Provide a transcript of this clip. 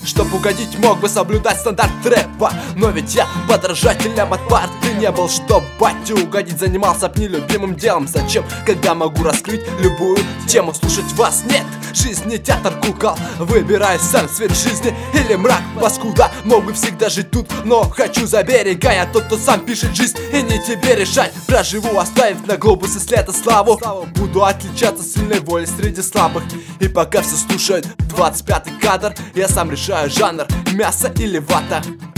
Чтоб угодить, мог бы соблюдать стандарт трэпа. Но ведь я подражателем от парты не был. Чтоб батю угодить, занимался б нелюбимым делом. Зачем, когда могу раскрыть любую тему? Слушать вас нет, жизнь не театр кукол. Выбирай сам свет жизни или мрак, паскуда. Мог бы всегда жить тут, но хочу за берега. Я тот, кто сам пишет жизнь, и не тебе решать. Проживу, оставив на глобусе след и славу. Буду отличаться сильной волей среди слабых. И пока все слушают 25-й кадр, я сам решаю жанр, мясо или вата.